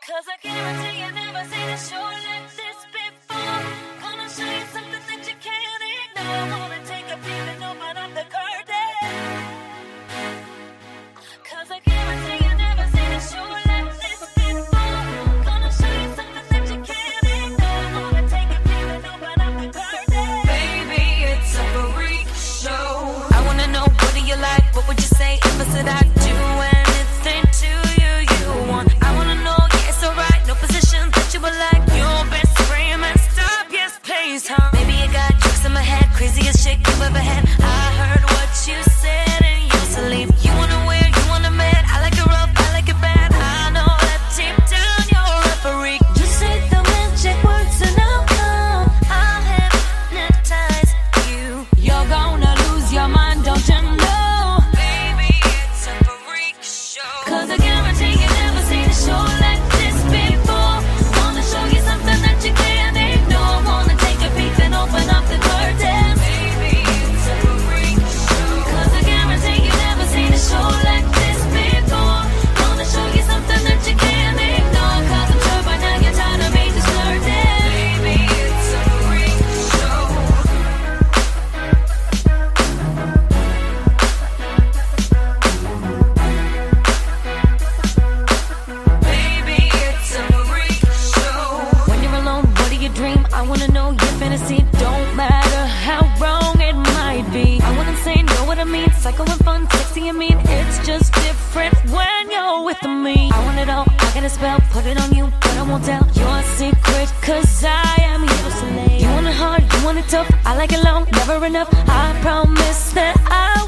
'Cause I guarantee you never seen a show like this before. Gonna show you something that you can't ignore. Wanna take a peek and open up the curtain. 'Cause I guarantee you never seen a show like this before. Gonna show you something that you can't ignore. Wanna take a peek and open up the curtain. Baby, it's a freak show. I wanna know, what do you like? What would you say if I said I'd do anything to you? You want? I wanna know, yeah, it's alright. No positions that you would like. Your best friend messed up, yes, please, huh? Maybe you got tricks in my head, craziest shit you ever had. I heard what you said in your sleep. You wanna wear, you wanna mad. I like it rough, I like it bad. I know that deep down you're a freak. You say the magic words and I'll come. I'll hypnotize you. You're gonna lose your mind, don't you know? Baby, it's a freak show. 'Cause I guarantee you never seen a show like this before. Wanna show you something that you can't ignore. Wanna take a peek and open up the curtains. Baby, it's a freak show. 'Cause I guarantee you never seen a show like this before. Wanna show you something that you can't ignore. 'Cause I'm sure by now you're tired of me just flirting. Baby, it's a freak show. Baby, it's a freak show. When you're alone, what do you dream? I wanna know your fantasy. Don't matter how wrong it might be. I wouldn't say know what I mean. Psycho and fun, sexy and mean. It's just different when you're with me. I want it all, I got a spell, put it on you, but I won't tell your secret. 'Cause I am your slave. You want it hard, you want it tough. I like it long, never enough. I promise that I